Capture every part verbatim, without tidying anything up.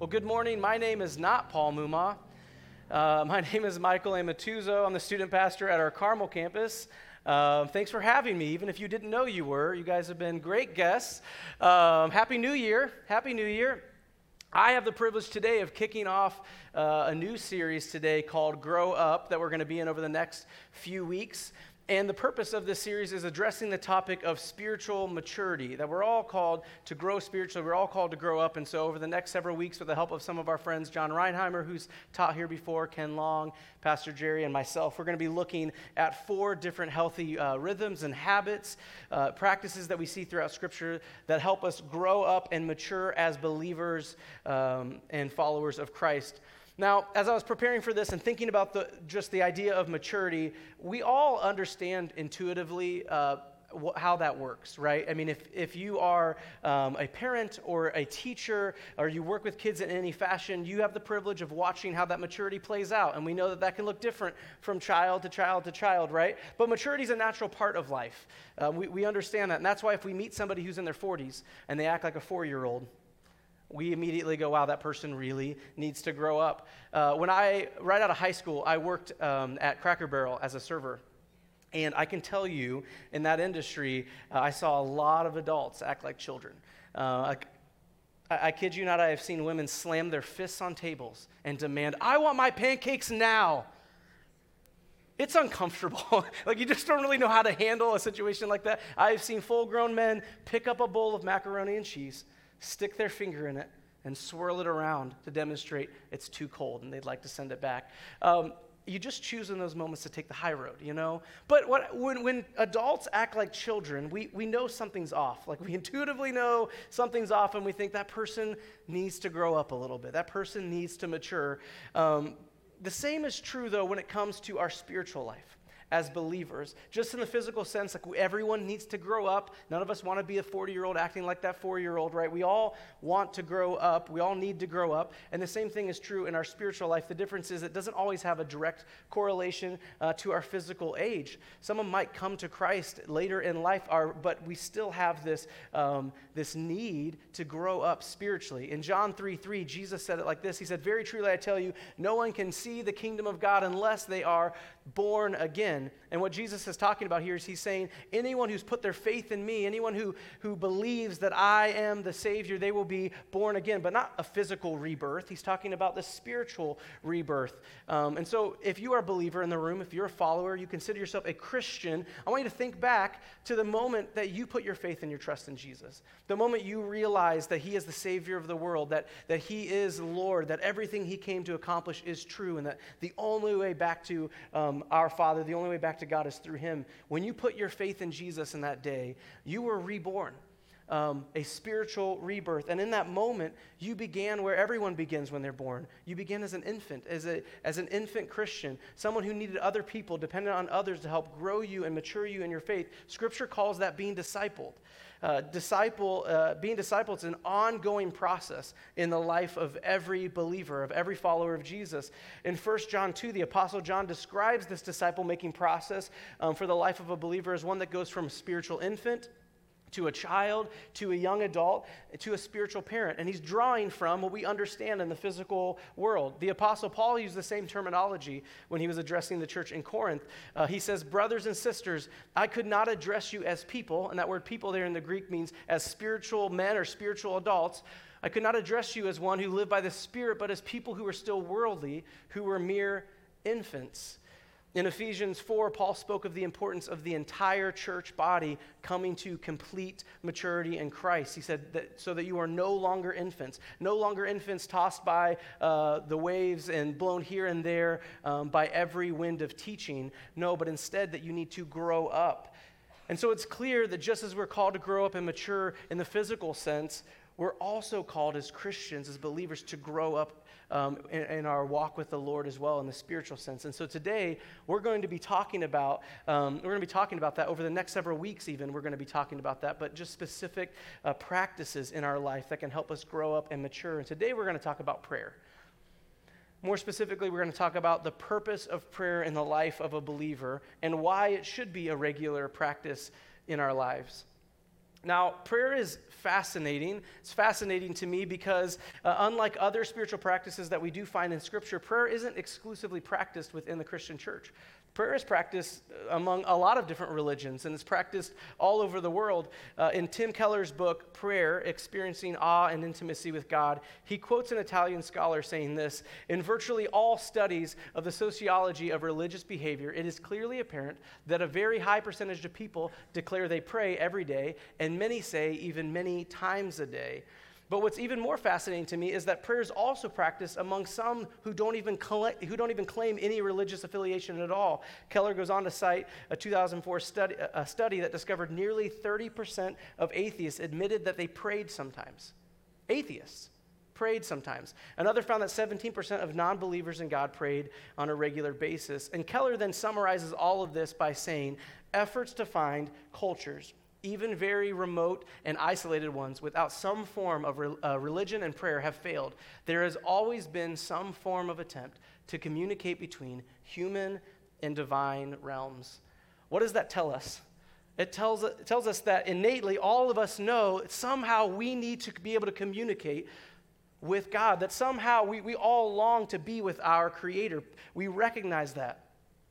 Well, good morning. My name is not Paul Muma. Uh, my name is Michael Amatuzo. I'm the student pastor at our Carmel campus. Uh, thanks for having me, even if you didn't know you were. You guys have been great guests. Um, Happy New Year. Happy New Year. I have the privilege today of kicking off uh, a new series today called Grow Up that we're going to be in over the next few weeks. And the purpose of this series is addressing the topic of spiritual maturity, that we're all called to grow spiritually, we're all called to grow up. And so over the next several weeks, with the help of some of our friends, John Reinheimer, who's taught here before, Ken Long, Pastor Jerry, and myself, we're going to be looking at four different healthy uh, rhythms and habits, uh, practices that we see throughout Scripture that help us grow up and mature as believers um, and followers of Christ. Now, as I was preparing for this and thinking about the just the idea of maturity, we all understand intuitively uh, wh- how that works, right? I mean, if, if you are um, a parent or a teacher or you work with kids in any fashion, you have the privilege of watching how that maturity plays out. And we know that that can look different from child to child to child, right? But maturity is a natural part of life. Uh, we, we understand that. And that's why if we meet somebody who's in their forties and they act like a four-year-old, we immediately go, wow, that person really needs to grow up. Uh, when I, right out of high school, I worked um, at Cracker Barrel as a server. And I can tell you, in that industry, uh, I saw a lot of adults act like children. Uh, I, I kid you not, I have seen women slam their fists on tables and demand, I want my pancakes now. It's uncomfortable. Like, you just don't really know how to handle a situation like that. I've seen full-grown men pick up a bowl of macaroni and cheese, stick their finger in it, and swirl it around to demonstrate it's too cold and they'd like to send it back. Um, you just choose in those moments to take the high road, you know? But what, when, when adults act like children, we, we know something's off. Like, we intuitively know something's off, and we think that person needs to grow up a little bit. That person needs to mature. Um, the same is true, though, when it comes to our spiritual life as believers. Just in the physical sense, like, everyone needs to grow up. None of us want to be a forty-year-old acting like that four-year-old, right? We all want to grow up. We all need to grow up. And the same thing is true in our spiritual life. The difference is it doesn't always have a direct correlation uh, to our physical age. Someone might come to Christ later in life, are, but we still have this, um, this need to grow up spiritually. In John three three, Jesus said it like this. He said, "Very truly I tell you, no one can see the kingdom of God unless they are born again." And what Jesus is talking about here is he's saying, anyone who's put their faith in me, anyone who, who believes that I am the Savior, they will be born again, but not a physical rebirth. He's talking about the spiritual rebirth. Um, and so if you are a believer in the room, if you're a follower, you consider yourself a Christian, I want you to think back to the moment that you put your faith and your trust in Jesus. The moment you realize that he is the Savior of the world, that, that he is Lord, that everything he came to accomplish is true, and that the only way back to um, our Father, the only way back to God is through him. When you put your faith in Jesus in that day, you were reborn, um, a spiritual rebirth. And in that moment, you began where everyone begins when they're born. You began as an infant, as a as an infant Christian, someone who needed other people, dependent on others to help grow you and mature you in your faith. Scripture calls that being discipled. Uh, disciple, uh, being discipled is an ongoing process in the life of every believer, of every follower of Jesus. In First John two, the Apostle John describes this disciple-making process um, for the life of a believer as one that goes from a spiritual infant to a child, to a young adult, to a spiritual parent. And he's drawing from what we understand in the physical world. The Apostle Paul used the same terminology when he was addressing the church in Corinth. Uh, he says, brothers and sisters, I could not address you as people, and that word people there in the Greek means as spiritual men or spiritual adults. I could not address you as one who lived by the Spirit, but as people who were still worldly, who were mere infants. In Ephesians four, Paul spoke of the importance of the entire church body coming to complete maturity in Christ. He said that so that you are no longer infants, no longer infants tossed by uh, the waves and blown here and there um, by every wind of teaching. No, but instead that you need to grow up. And so it's clear that just as we're called to grow up and mature in the physical sense, we're also called as Christians, as believers, to grow up Um, in, in our walk with the Lord as well in the spiritual sense. And so today we're going to be talking about um, we're going to be talking about that over the next several weeks. Even we're going to be talking about that, but just specific uh, practices in our life that can help us grow up and mature. And today we're going to talk about prayer. More specifically, we're going to talk about the purpose of prayer in the life of a believer and why it should be a regular practice in our lives. Now, prayer is fascinating. It's fascinating to me because uh, unlike other spiritual practices that we do find in Scripture, prayer isn't exclusively practiced within the Christian church. Prayer is practiced among a lot of different religions, and it's practiced all over the world. Uh, in Tim Keller's book, Prayer, Experiencing Awe and Intimacy with God, he quotes an Italian scholar saying this: "In virtually all studies of the sociology of religious behavior, it is clearly apparent that a very high percentage of people declare they pray every day, and many say even many times a day." But what's even more fascinating to me is that prayer is also practiced among some who don't even collect, who don't even claim any religious affiliation at all. Keller goes on to cite a two thousand four study, a study that discovered nearly thirty percent of atheists admitted that they prayed sometimes. Atheists prayed sometimes. Another found that seventeen percent of non-believers in God prayed on a regular basis. And Keller then summarizes all of this by saying, efforts to find cultures, even very remote and isolated ones, without some form of re- uh, religion and prayer have failed. There has always been some form of attempt to communicate between human and divine realms. What does that tell us? It tells, it tells us that innately all of us know somehow we need to be able to communicate with God, that somehow we, we all long to be with our Creator. We recognize that.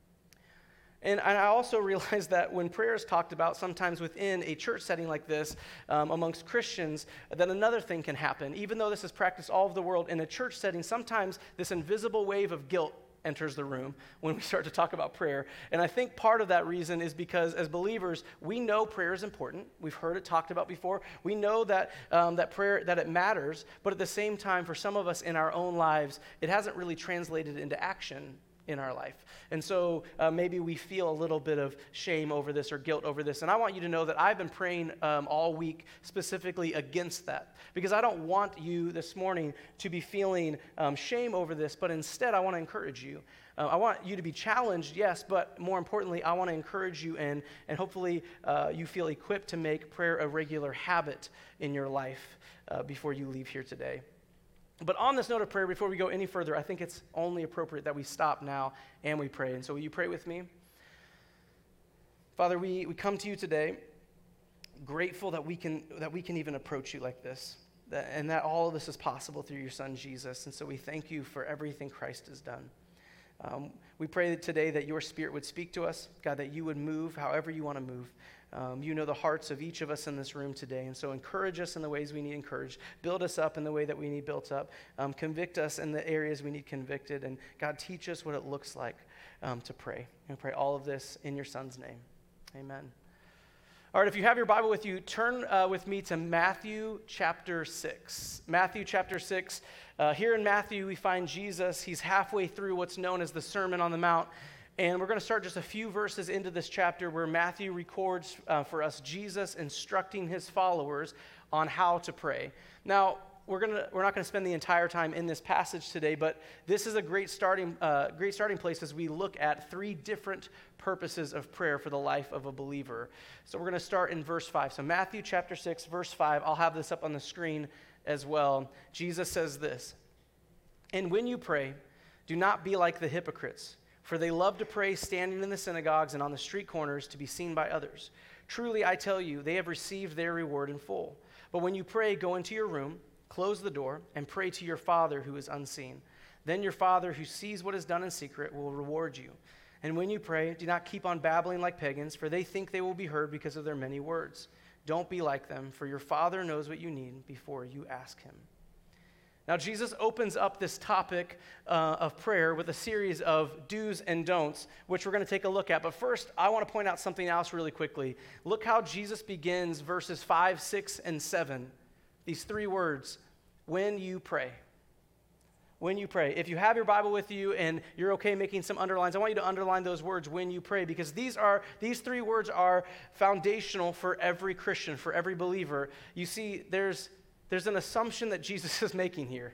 And I also realize that when prayer is talked about, sometimes within a church setting like this, um, amongst Christians, that another thing can happen. Even though this is practiced all over the world, in a church setting, sometimes this invisible wave of guilt enters the room when we start to talk about prayer. And I think part of that reason is because as believers, we know prayer is important. We've heard it talked about before. We know that um, that prayer, that it matters, but at the same time, for some of us in our own lives, it hasn't really translated into action in our life. And so uh, maybe we feel a little bit of shame over this or guilt over this. And I want you to know that I've been praying um, all week specifically against that, because I don't want you this morning to be feeling um, shame over this, but instead I want to encourage you. Uh, I want you to be challenged, yes, but more importantly, I want to encourage you, and, and hopefully uh, you feel equipped to make prayer a regular habit in your life uh, before you leave here today. But on this note of prayer, before we go any further, I think it's only appropriate that we stop now and we pray. And so will you pray with me? Father, we, we come to you today grateful that we can that we can even approach you like this, that, and that all of this is possible through your Son, Jesus. And so we thank you for everything Christ has done. Um, we pray that today that your Spirit would speak to us, God, that you would move however you want to move. Um, you know the hearts of each of us in this room today, and so encourage us in the ways we need encouraged. Build us up in the way that we need built up. Um, convict us in the areas we need convicted, and God, teach us what it looks like um, to pray. And pray all of this in your Son's name. Amen. All right, if you have your Bible with you, turn uh, with me to Matthew chapter six. Matthew chapter six. Uh, here in Matthew, we find Jesus. He's halfway through what's known as the Sermon on the Mount. And we're going to start just a few verses into this chapter where Matthew records uh, for us Jesus instructing his followers on how to pray. Now, we're going to we're not going to spend the entire time in this passage today, but this is a great starting uh, great starting place as we look at three different purposes of prayer for the life of a believer. So we're going to start in verse five. So Matthew chapter six, verse five. I'll have this up on the screen as well. Jesus says this: "And when you pray, do not be like the hypocrites, for they love to pray standing in the synagogues and on the street corners to be seen by others. Truly, I tell you, they have received their reward in full. But when you pray, go into your room, close the door, and pray to your Father who is unseen. Then your Father who sees what is done in secret will reward you. And when you pray, do not keep on babbling like pagans, for they think they will be heard because of their many words. Don't be like them, for your Father knows what you need before you ask him." Now, Jesus opens up this topic uh, of prayer with a series of do's and don'ts, which we're going to take a look at. But first, I want to point out something else really quickly. Look how Jesus begins verses five, six, and seven. These three words: when you pray. When you pray. If you have your Bible with you and you're okay making some underlines, I want you to underline those words, when you pray, because these are these three words are foundational for every Christian, for every believer. You see, there's There's an assumption that Jesus is making here.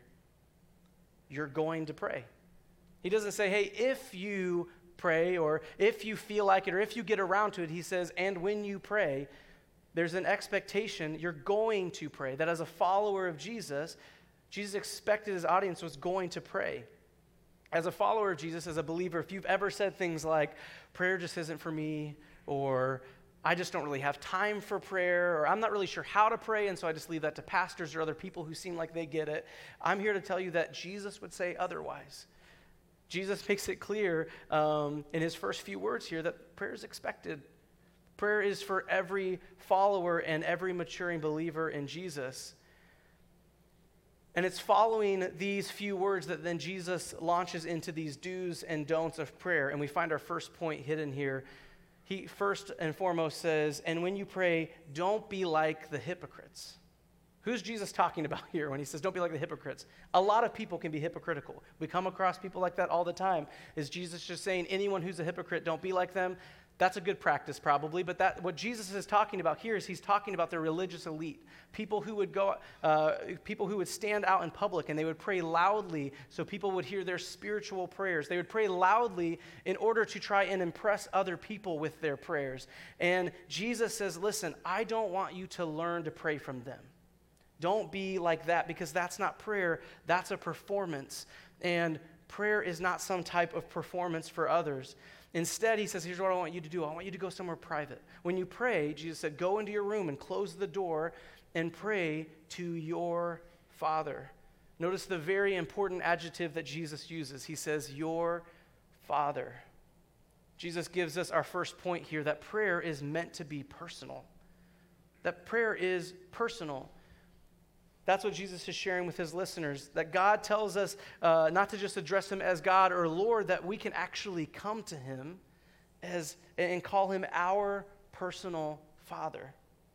You're going to pray. He doesn't say, hey, if you pray, or if you feel like it, or if you get around to it. He says, and when you pray, there's an expectation you're going to pray. That as a follower of Jesus, Jesus expected his audience was going to pray. As a follower of Jesus, as a believer, if you've ever said things like, prayer just isn't for me, or I just don't really have time for prayer, or I'm not really sure how to pray, and so I just leave that to pastors or other people who seem like they get it. I'm here to tell you that Jesus would say otherwise. Jesus makes it clear um, in his first few words here that prayer is expected. Prayer is for every follower and every maturing believer in Jesus. And it's following these few words that then Jesus launches into these do's and don'ts of prayer. And we find our first point hidden here. He first and foremost says, and when you pray, don't be like the hypocrites. Who's Jesus talking about here when he says, don't be like the hypocrites? A lot of people can be hypocritical. We come across people like that all the time. Is Jesus just saying, anyone who's a hypocrite, don't be like them? That's a good practice probably, but that what Jesus is talking about here is he's talking about the religious elite, people who would go, uh, people who would stand out in public and they would pray loudly so people would hear their spiritual prayers. They would pray loudly in order to try and impress other people with their prayers. And Jesus says, listen, I don't want you to learn to pray from them. Don't be like that, because that's not prayer, that's a performance. And prayer is not some type of performance for others. Instead, he says, here's what I want you to do. I want you to go somewhere private. When you pray, Jesus said, go into your room and close the door and pray to your Father. Notice the very important adjective that Jesus uses. He says, your Father. Jesus gives us our first point here, that prayer is meant to be personal. That prayer is personal. That's what Jesus is sharing with his listeners, that God tells us uh, not to just address him as God or Lord, that we can actually come to him as and call him our personal Father.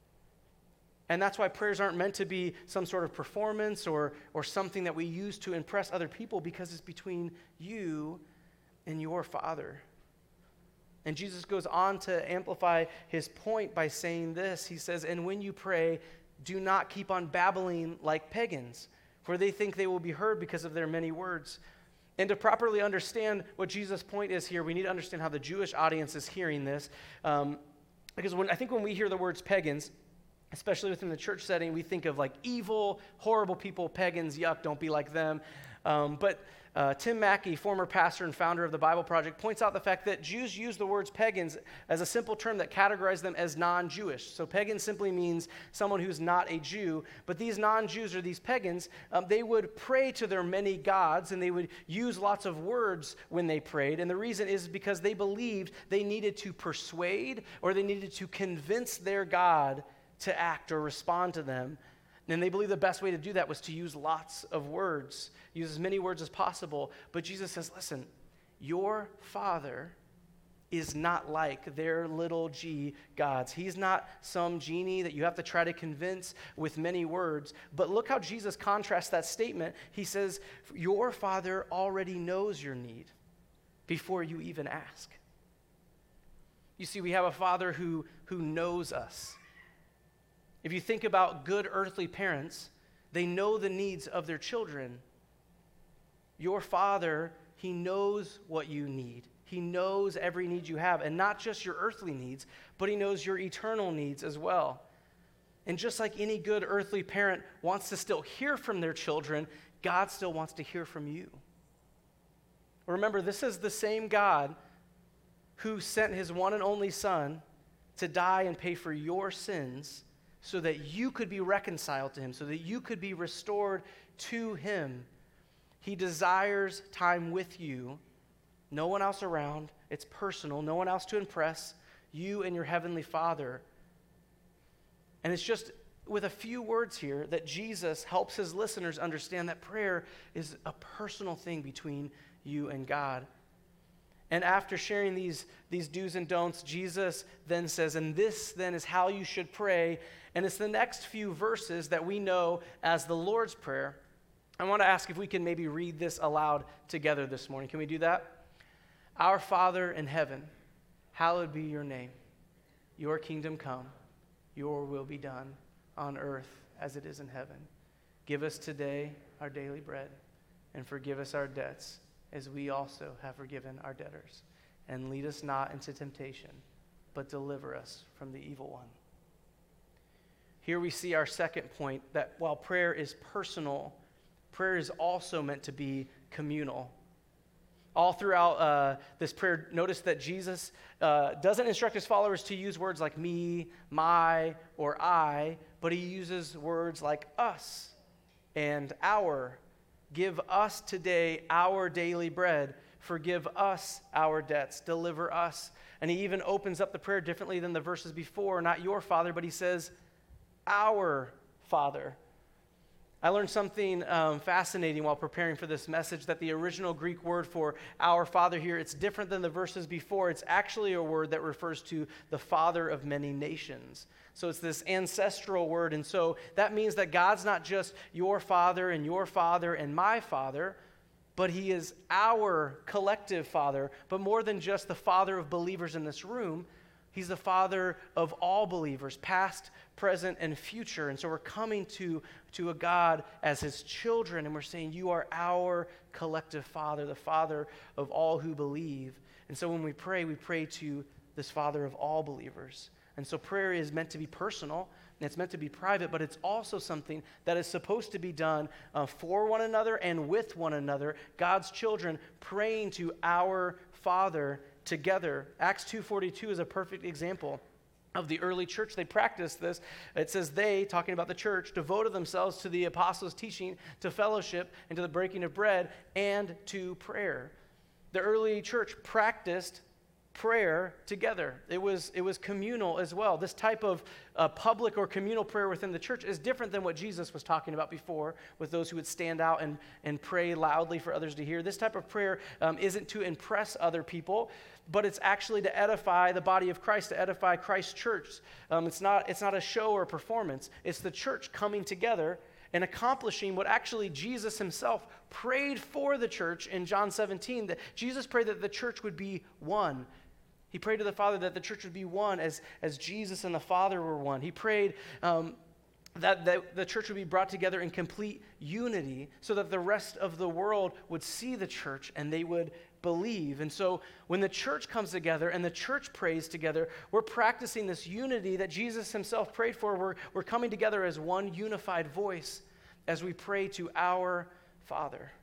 And that's why prayers aren't meant to be some sort of performance or, or something that we use to impress other people, because it's between you and your Father. And Jesus goes on to amplify his point by saying this. He says, and when you pray, do not keep on babbling like pagans, for they think they will be heard because of their many words. And to properly understand what Jesus' point is here, we need to understand how the Jewish audience is hearing this. Um, because when I think when we hear the words pagans, especially within the church setting, we think of like evil, horrible people, pagans, yuck, don't be like them. Um, but uh, Tim Mackey, former pastor and founder of the Bible Project, points out the fact that Jews use the words pagans as a simple term that categorizes them as non-Jewish. So pagan simply means someone who's not a Jew. But these non-Jews or these pagans, um, they would pray to their many gods, and they would use lots of words when they prayed. And the reason is because they believed they needed to persuade or they needed to convince their God to act or respond to them. And they believed the best way to do that was to use lots of words, use as many words as possible. But Jesus says, listen, your Father is not like their little g gods. He's not some genie that you have to try to convince with many words. But look how Jesus contrasts that statement. He says, your Father already knows your need before you even ask. You see, we have a Father who, who knows us. If you think about good earthly parents, they know the needs of their children. Your Father, he knows what you need. He knows every need you have, and not just your earthly needs, but he knows your eternal needs as well. And just like any good earthly parent wants to still hear from their children, God still wants to hear from you. Remember, this is the same God who sent his one and only Son to die and pay for your sins, so that you could be reconciled to him, so that you could be restored to him. He desires time with you, no one else around. It's personal, no one else to impress, you and your heavenly Father. And it's just with a few words here that Jesus helps his listeners understand that prayer is a personal thing between you and God. And after sharing these, these do's and don'ts, Jesus then says, and this then is how you should pray. And it's the next few verses that we know as the Lord's Prayer. I want to ask if we can maybe read this aloud together this morning. Can we do that? Our Father in heaven, hallowed be your name. Your kingdom come, your will be done on earth as it is in heaven. Give us today our daily bread, and forgive us our debts as we also have forgiven our debtors. And lead us not into temptation, but deliver us from the evil one. Here we see our second point, that while prayer is personal, prayer is also meant to be communal. All throughout uh, this prayer, notice that Jesus uh, doesn't instruct his followers to use words like me, my, or I, but he uses words like us and our. Give us today our daily bread. Forgive us our debts. Deliver us. And he even opens up the prayer differently than the verses before. Not your Father, but he says, our Father. I learned something um, fascinating while preparing for this message, that the original Greek word for our Father here, it's different than the verses before. It's actually a word that refers to the Father of many nations. So it's this ancestral word, and so that means that God's not just your Father and your Father and my Father, but he is our collective Father, but more than just the Father of believers in this room. He's the Father of all believers, past, present, and future. And so we're coming to, to a God as his children, and we're saying, you are our collective Father, the Father of all who believe. And so when we pray, we pray to this Father of all believers. And so prayer is meant to be personal, and it's meant to be private, but it's also something that is supposed to be done uh, for one another and with one another, God's children praying to our Father together. Acts two forty-two is a perfect example of the early church. They practiced this. It says they, talking about the church, devoted themselves to the apostles' teaching, to fellowship, and to the breaking of bread, and to prayer. The early church practiced prayer together. It was it was communal as well. This type of uh, public or communal prayer within the church is different than what Jesus was talking about before, with those who would stand out and, and pray loudly for others to hear. This type of prayer um, isn't to impress other people, but it's actually to edify the body of Christ, to edify Christ's church. Um, it's not it's not a show or a performance. It's the church coming together and accomplishing what actually Jesus himself prayed for the church in John seventeen, that Jesus prayed that the church would be one. He prayed to the Father that the church would be one as, as Jesus and the Father were one. He prayed um, that, that the church would be brought together in complete unity so that the rest of the world would see the church and they would believe. And so when the church comes together and the church prays together, we're practicing this unity that Jesus himself prayed for. We're, we're coming together as one unified voice as we pray to our Father.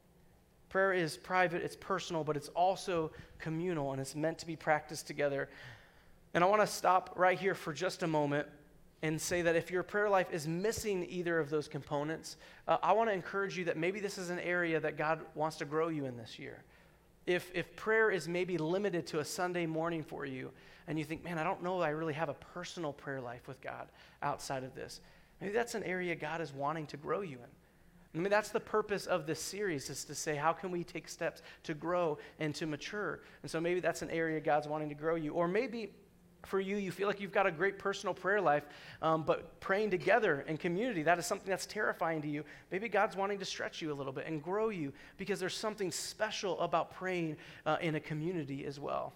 Prayer is private, it's personal, but it's also communal, and it's meant to be practiced together. And I want to stop right here for just a moment and say that if your prayer life is missing either of those components, uh, I want to encourage you that maybe this is an area that God wants to grow you in this year. If, if prayer is maybe limited to a Sunday morning for you, and you think, man, I don't know that I really have a personal prayer life with God outside of this, maybe that's an area God is wanting to grow you in. I mean, that's the purpose of this series, is to say, how can we take steps to grow and to mature? And so maybe that's an area God's wanting to grow you. Or maybe for you, you feel like you've got a great personal prayer life, um, but praying together in community, that is something that's terrifying to you. Maybe God's wanting to stretch you a little bit and grow you, because there's something special about praying uh, in a community as well.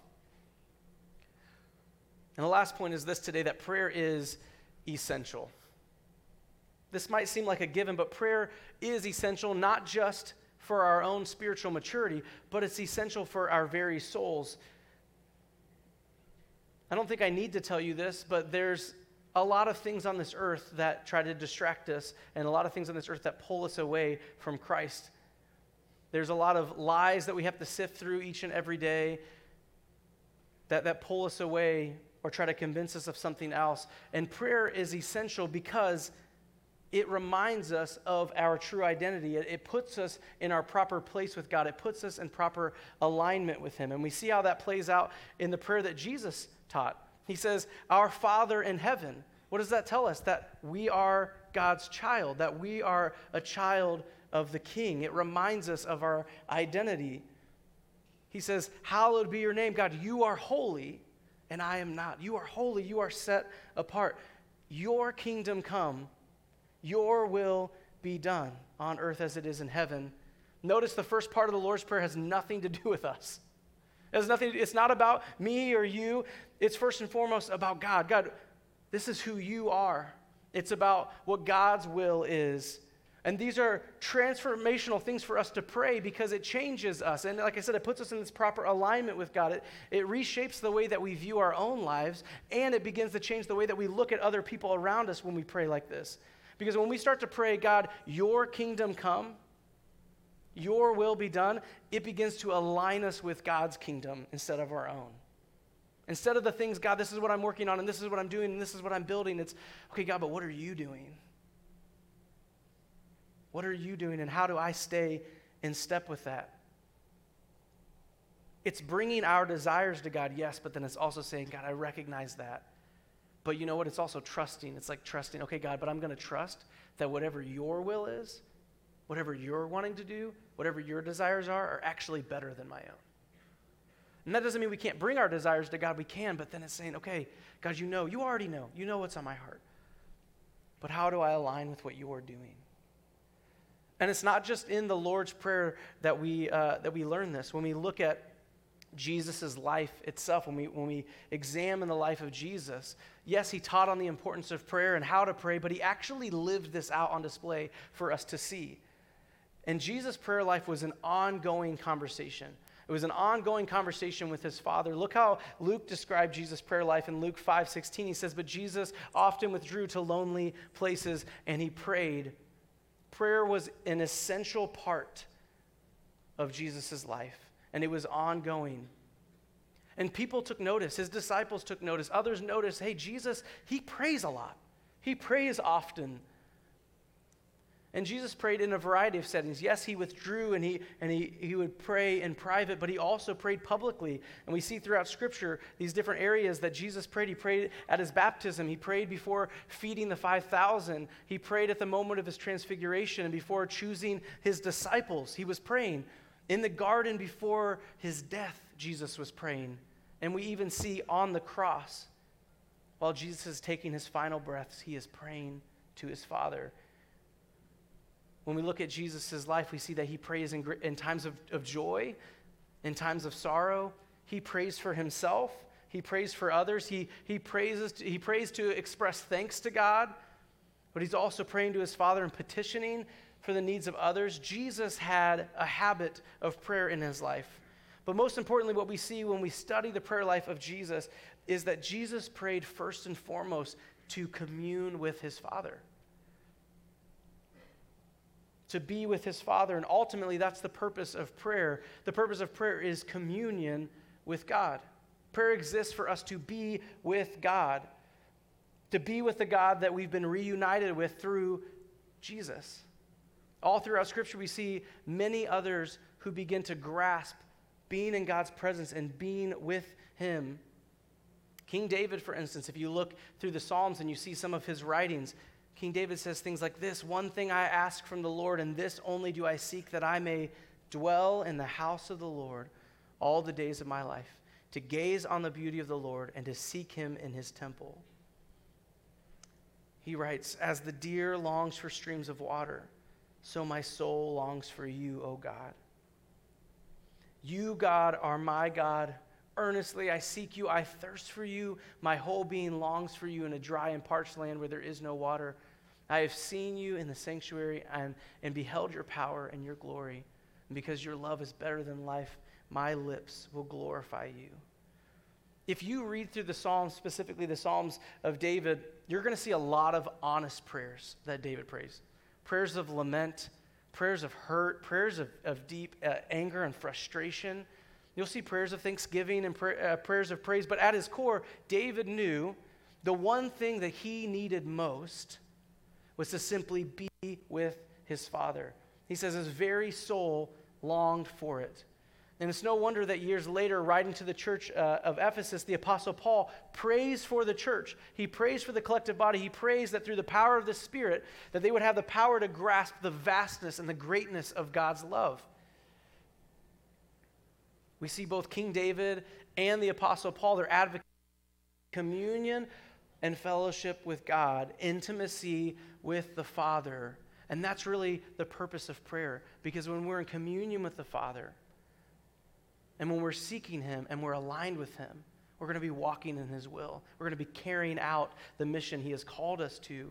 And the last point is this today, that prayer is essential. This might seem like a given, but prayer is essential not just for our own spiritual maturity, but it's essential for our very souls. I don't think I need to tell you this, but there's a lot of things on this earth that try to distract us, and a lot of things on this earth that pull us away from Christ. There's a lot of lies that we have to sift through each and every day that, that pull us away or try to convince us of something else. And prayer is essential because it reminds us of our true identity. It, it puts us in our proper place with God. It puts us in proper alignment with him. And we see how that plays out in the prayer that Jesus taught. He says, our Father in heaven. What does that tell us? That we are God's child, that we are a child of the King. It reminds us of our identity. He says, hallowed be your name, God. You are holy, and I am not. You are holy. You are set apart. Your kingdom come. Your will be done on earth as it is in heaven. Notice the first part of the Lord's Prayer has nothing to do with us. It has nothing. It's not about me or you. It's first and foremost about God. God, this is who you are. It's about what God's will is. And these are transformational things for us to pray because it changes us. And like I said, it puts us in this proper alignment with God. It, it reshapes the way that we view our own lives, and it begins to change the way that we look at other people around us when we pray like this. Because when we start to pray, God, your kingdom come, your will be done, it begins to align us with God's kingdom instead of our own. Instead of the things, God, this is what I'm working on, and this is what I'm doing, and this is what I'm building, it's, okay, God, but what are you doing? What are you doing, and how do I stay in step with that? It's bringing our desires to God, yes, but then it's also saying, God, I recognize that. But you know what? It's also trusting. It's like trusting, okay, God, but I'm going to trust that whatever your will is, whatever you're wanting to do, whatever your desires are, are actually better than my own. And that doesn't mean we can't bring our desires to God. We can, but then it's saying, okay, God, you know, you already know. You know what's on my heart. But how do I align with what you're doing? And it's not just in the Lord's Prayer that we uh, that we learn this. When we look at Jesus' life itself, when we when we examine the life of Jesus, yes, he taught on the importance of prayer and how to pray, but he actually lived this out on display for us to see. And Jesus' prayer life was an ongoing conversation. It was an ongoing conversation with his Father. Look how Luke described Jesus' prayer life in Luke five sixteen. He says, but Jesus often withdrew to lonely places and he prayed. Prayer was an essential part of Jesus' life. And it was ongoing. And people took notice. His disciples took notice. Others noticed, hey, Jesus, he prays a lot. He prays often. And Jesus prayed in a variety of settings. Yes, he withdrew and he and he, he would pray in private, but he also prayed publicly. And we see throughout Scripture these different areas that Jesus prayed. He prayed at his baptism. He prayed before feeding the five thousand. He prayed at the moment of his transfiguration and before choosing his disciples. He was praying. In the garden before his death, Jesus was praying. And we even see on the cross, while Jesus is taking his final breaths, he is praying to his Father. When we look at Jesus' life, we see that he prays in, in times of, of joy, in times of sorrow. He prays for himself. He prays for others. He, he, praises, he prays to express thanks to God, but he's also praying to his Father and petitioning for the needs of others. Jesus had a habit of prayer in his life. But most importantly, what we see when we study the prayer life of Jesus is that Jesus prayed first and foremost to commune with his Father. To be with his Father. And ultimately, that's the purpose of prayer. The purpose of prayer is communion with God. Prayer exists for us to be with God. To be with the God that we've been reunited with through Jesus. All throughout Scripture, we see many others who begin to grasp being in God's presence and being with him. King David, for instance, if you look through the Psalms and you see some of his writings, King David says things like this, one thing I ask from the Lord, and this only do I seek, that I may dwell in the house of the Lord all the days of my life, to gaze on the beauty of the Lord and to seek him in his temple. He writes, as the deer longs for streams of water, so my soul longs for you, O God. You, God, are my God. Earnestly I seek you. I thirst for you. My whole being longs for you in a dry and parched land where there is no water. I have seen you in the sanctuary and, and beheld your power and your glory. And because your love is better than life, my lips will glorify you. If you read through the Psalms, specifically the Psalms of David, you're going to see a lot of honest prayers that David prays. Prayers of lament, prayers of hurt, prayers of, of deep uh, anger and frustration. You'll see prayers of thanksgiving and pray, uh, prayers of praise. But at his core, David knew the one thing that he needed most was to simply be with his Father. He says his very soul longed for it. And it's no wonder that years later, writing to the church uh, of Ephesus, the Apostle Paul prays for the church. He prays for the collective body. He prays that through the power of the Spirit, that they would have the power to grasp the vastness and the greatness of God's love. We see both King David and the Apostle Paul, they're advocating communion and fellowship with God, intimacy with the Father. And that's really the purpose of prayer, because when we're in communion with the Father, and when we're seeking him and we're aligned with him, we're going to be walking in his will. We're going to be carrying out the mission he has called us to.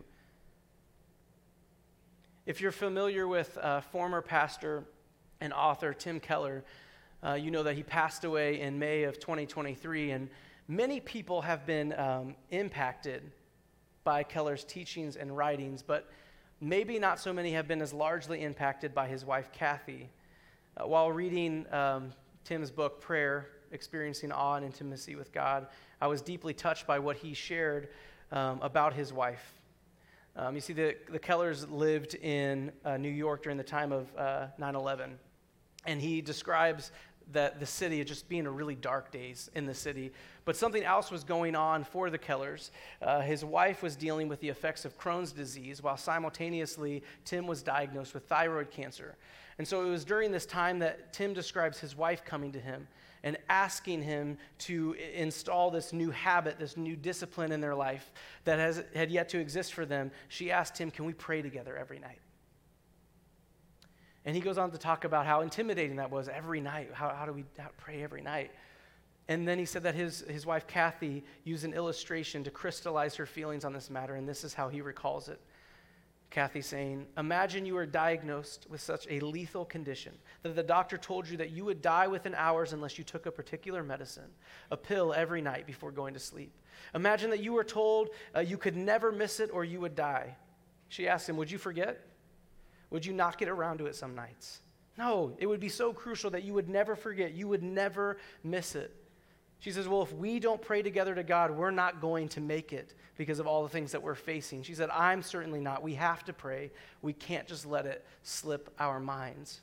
If you're familiar with uh, former pastor and author Tim Keller, uh, you know that he passed away in May of twenty twenty-three, and many people have been um, impacted by Keller's teachings and writings, but maybe not so many have been as largely impacted by his wife, Kathy. Uh, while reading um, Tim's book, Prayer, Experiencing Awe and Intimacy with God, I was deeply touched by what he shared um, about his wife. Um, you see, the, the Kellers lived in uh, New York during the time of uh, nine eleven, and he describes that the city as just being a really dark days in the city. But something else was going on for the Kellers. Uh, his wife was dealing with the effects of Crohn's disease, while simultaneously Tim was diagnosed with thyroid cancer. And so it was during this time that Tim describes his wife coming to him and asking him to install this new habit, this new discipline in their life that has had yet to exist for them. She asked him, "Can we pray together every night?" And he goes on to talk about how intimidating that was every night. How, how do we how, pray every night? And then he said that his, his wife, Kathy, used an illustration to crystallize her feelings on this matter, and this is how he recalls it. Kathy saying, "Imagine you were diagnosed with such a lethal condition that the doctor told you that you would die within hours unless you took a particular medicine, a pill every night before going to sleep. Imagine that you were told uh, you could never miss it or you would die." She asked him, "Would you forget? Would you not get around to it some nights?" "No, it would be so crucial that you would never forget. You would never miss it." She says, "Well, if we don't pray together to God, we're not going to make it because of all the things that we're facing." She said, "I'm certainly not. We have to pray. We can't just let it slip our minds."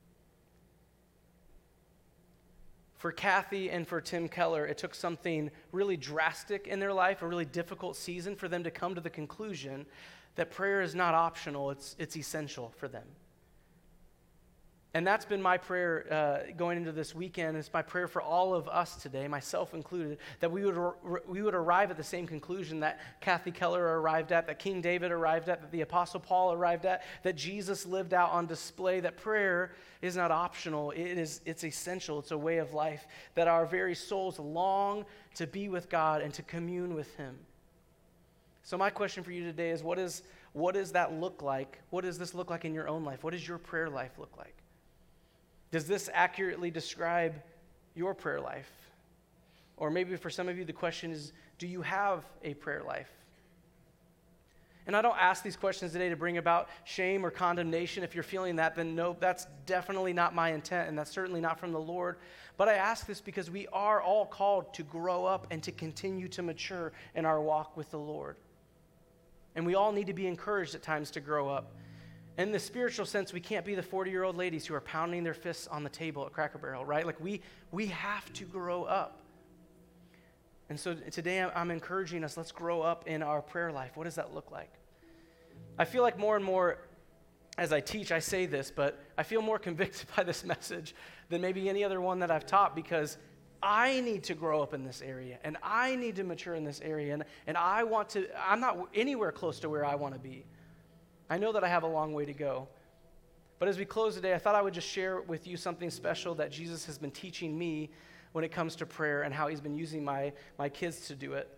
For Kathy and for Tim Keller, it took something really drastic in their life, a really difficult season, for them to come to the conclusion that prayer is not optional, it's, it's essential for them. And that's been my prayer uh, going into this weekend. It's my prayer for all of us today, myself included, that we would ar- we would arrive at the same conclusion that Kathy Keller arrived at, that King David arrived at, that the Apostle Paul arrived at, that Jesus lived out on display, that prayer is not optional. It is, it's essential. It's a way of life, that our very souls long to be with God and to commune with Him. So my question for you today is, what is what does that look like? What does this look like in your own life? What does your prayer life look like? Does this accurately describe your prayer life? Or maybe for some of you, the question is, do you have a prayer life? And I don't ask these questions today to bring about shame or condemnation. If you're feeling that, then no, that's definitely not my intent, and that's certainly not from the Lord. But I ask this because we are all called to grow up and to continue to mature in our walk with the Lord. And we all need to be encouraged at times to grow up. In the spiritual sense, we can't be the forty-year-old ladies who are pounding their fists on the table at Cracker Barrel, right? Like we we have to grow up. And so today I'm encouraging us, let's grow up in our prayer life. What does that look like? I feel like more and more as I teach, I say this, but I feel more convicted by this message than maybe any other one that I've taught, because I need to grow up in this area, and I need to mature in this area, and, and I want to, I'm not anywhere close to where I want to be. I know that I have a long way to go. But as we close today, I thought I would just share with you something special that Jesus has been teaching me when it comes to prayer and how He's been using my, my kids to do it.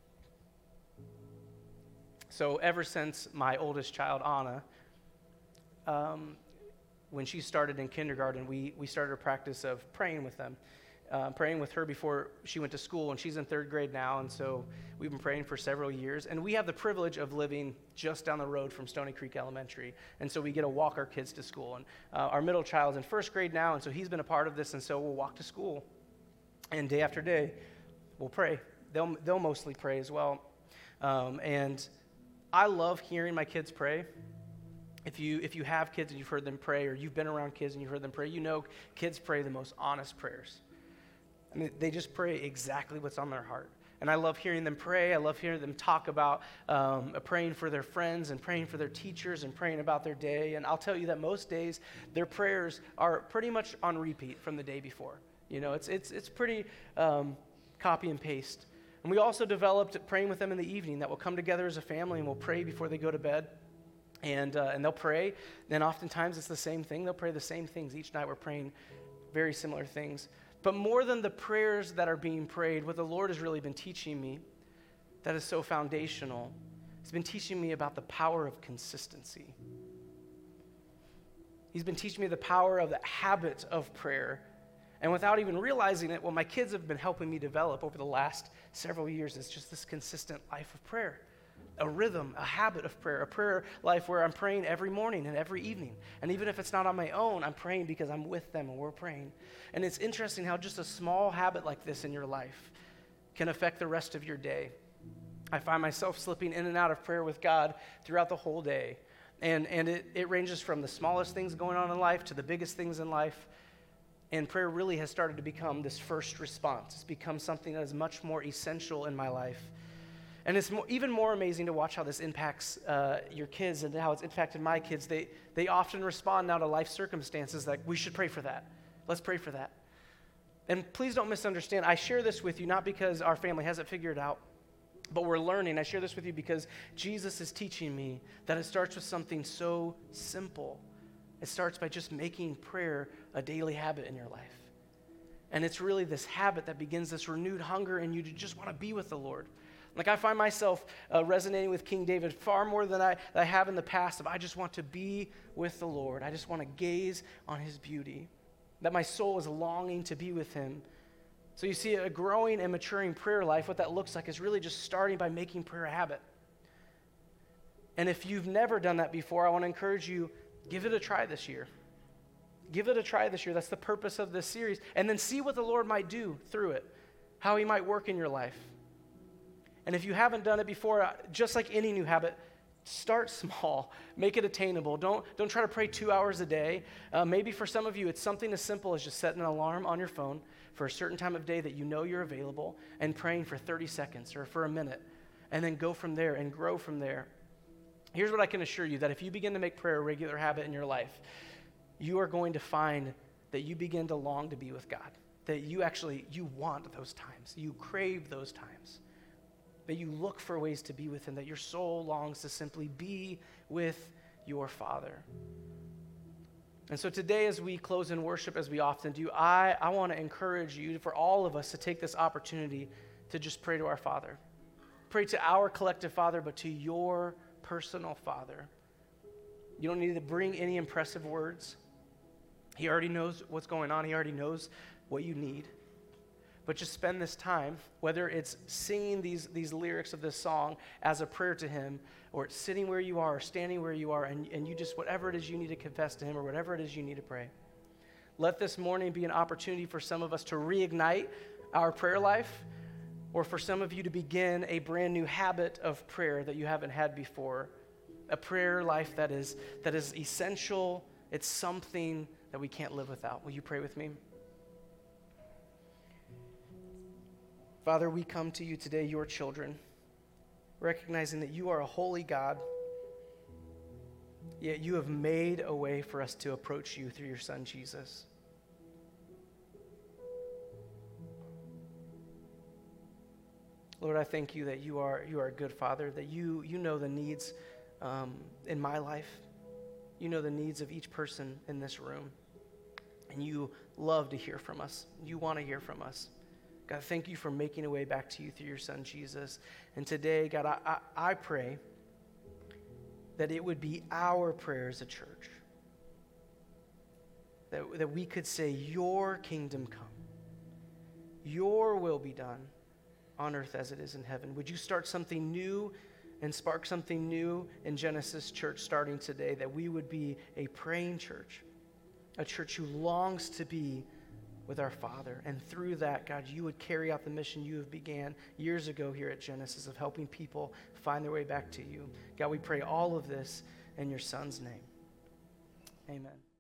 So ever since my oldest child, Anna, um, when she started in kindergarten, we, we started a practice of praying with them. Uh, praying with her before she went to school, and she's in third grade now, and so we've been praying for several years. And we have the privilege of living just down the road from Stony Creek Elementary, and so we get to walk our kids to school. And uh, our middle child's in first grade now, and so he's been a part of this, and so we'll walk to school, and day after day, we'll pray. They'll they'll mostly pray as well, um, and I love hearing my kids pray. If you if you have kids and you've heard them pray, or you've been around kids and you've heard them pray, you know kids pray the most honest prayers. I mean, they just pray exactly what's on their heart. And I love hearing them pray. I love hearing them talk about um, praying for their friends and praying for their teachers and praying about their day. And I'll tell you that most days, their prayers are pretty much on repeat from the day before. You know, it's it's it's pretty um, copy and paste. And we also developed praying with them in the evening, that we'll come together as a family and we'll pray before they go to bed. And uh, and they'll pray. Then oftentimes it's the same thing. They'll pray the same things. Each night we're praying very similar things. But more than the prayers that are being prayed, what the Lord has really been teaching me that is so foundational, He's been teaching me about the power of consistency. He's been teaching me the power of the habit of prayer. And without even realizing it, what my kids have been helping me develop over the last several years is just this consistent life of prayer. a rhythm, a habit of prayer, a prayer life where I'm praying every morning and every evening. And even if it's not on my own, I'm praying because I'm with them and we're praying. And it's interesting how just a small habit like this in your life can affect the rest of your day. I find myself slipping in and out of prayer with God throughout the whole day. And, and it, it ranges from the smallest things going on in life to the biggest things in life. And prayer really has started to become this first response. It's become something that is much more essential in my life. And it's more, even more amazing to watch how this impacts uh, your kids and how it's impacted my kids. They, they often respond now to life circumstances like, we should pray for that. Let's pray for that. And please don't misunderstand. I share this with you not because our family hasn't figured it out, but we're learning. I share this with you because Jesus is teaching me that it starts with something so simple. It starts by just making prayer a daily habit in your life. And it's really this habit that begins this renewed hunger in you to just want to be with the Lord. Like I find myself uh, resonating with King David far more than I, than I have in the past. Of I just want to be with the Lord. I just want to gaze on his beauty. That my soul is longing to be with him. So you see, a growing and maturing prayer life, what that looks like is really just starting by making prayer a habit. And if you've never done that before, I want to encourage you, give it a try this year. Give it a try this year. That's the purpose of this series. And then see what the Lord might do through it, how he might work in your life. And if you haven't done it before, just like any new habit, start small. Make it attainable. Don't, don't try to pray two hours a day. Uh, maybe for some of you, it's something as simple as just setting an alarm on your phone for a certain time of day that you know you're available and praying for thirty seconds or for a minute, and then go from there and grow from there. Here's what I can assure you, that if you begin to make prayer a regular habit in your life, you are going to find that you begin to long to be with God, that you actually, you want those times, you crave those times, that you look for ways to be with him, that your soul longs to simply be with your Father. And so today, as we close in worship, as we often do, I, I want to encourage you, for all of us, to take this opportunity to just pray to our Father. Pray to our collective Father, but to your personal Father. You don't need to bring any impressive words. He already knows what's going on. He already knows what you need. But just spend this time, whether it's singing these, these lyrics of this song as a prayer to him, or it's sitting where you are, or standing where you are, and, and you just, whatever it is you need to confess to him, or whatever it is you need to pray. Let this morning be an opportunity for some of us to reignite our prayer life, or for some of you to begin a brand new habit of prayer that you haven't had before. A prayer life that is, that is essential. It's something that we can't live without. Will you pray with me? Father, we come to you today, your children, recognizing that you are a holy God, yet you have made a way for us to approach you through your Son, Jesus. Lord, I thank you that you are you are a good Father, that you you know the needs um, in my life. You know the needs of each person in this room, and you love to hear from us. You want to hear from us. God, thank you for making a way back to you through your Son, Jesus. And today, God, I, I, I pray that it would be our prayer as a church, that, that we could say, your kingdom come, your will be done on earth as it is in heaven. Would you start something new and spark something new in Genesis Church starting today, that we would be a praying church, a church who longs to be with our Father. And through that, God, you would carry out the mission you have began years ago here at Genesis of helping people find their way back to you. God, we pray all of this in your Son's name. Amen.